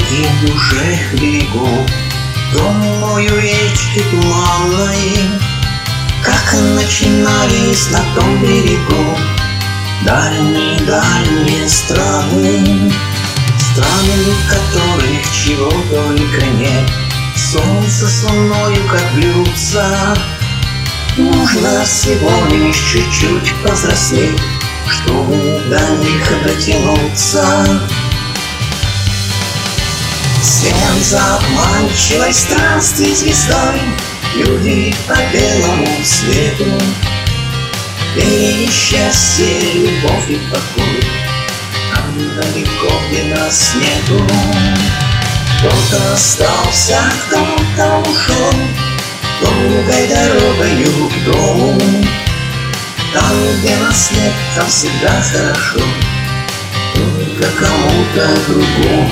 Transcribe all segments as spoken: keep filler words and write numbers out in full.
Еду уже к берегу, думаю, речки туманной, как начинались на том берегу дальние-дальние страны. Страны, в которых чего только нет, солнце с луною как блюдца. Нужно всего лишь чуть-чуть повзрослеть, чтобы до них дотянуться. Всем за обманчивой странстве звездой люди по белому свету, и счастье, любовь и покой там далеко, где нас нету. Кто-то остался, кто-то ушел долгой дорогою к дому. Там, где нас нет, там всегда хорошо, только кому-то другому.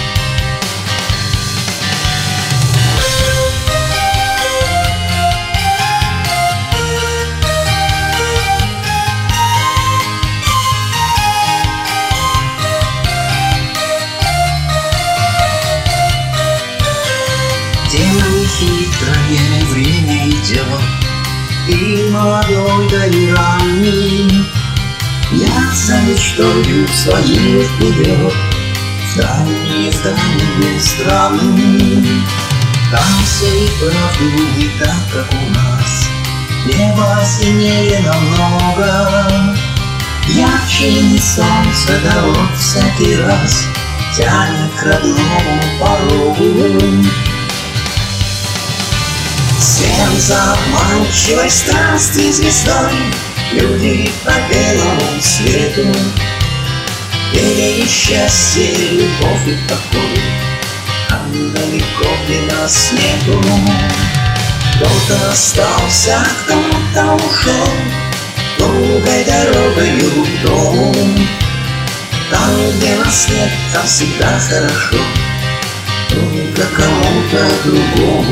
Дело хитрое, время идет, и молодой, да и ранний, я за мечтою своей вперед в дальние, в дальние страны. Там все и правду не так, как у нас, небо синее намного, ярче не солнце, да вот всякий раз тянет к родному порогу. Всем за обманчивой странстве звездой люди по белому свету, и счастье, любовь и покой там далеко, где нас нету. Кто-то остался, кто-то ушел долгой дорогою к дому. Там, где нас нет, там всегда хорошо, только кому-то другому.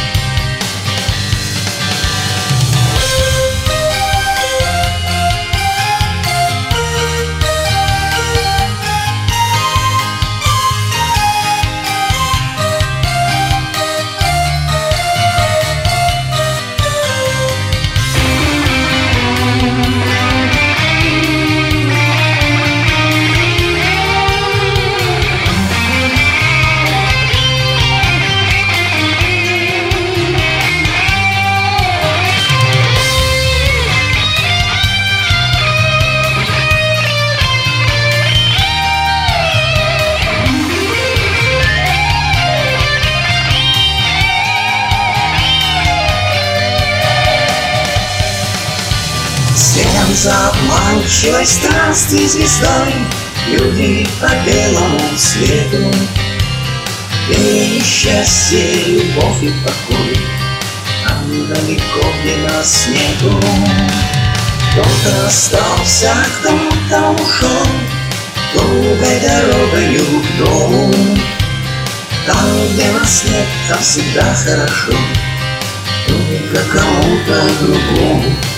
Всем за обманчивой странстве звездой люди по белому свету, и счастье, любовь и покой там далеко, где нас нету. Кто-то остался, кто-то ушел долгой дорогою к дому. Там, где нас нет, там всегда хорошо, только кому-то другому.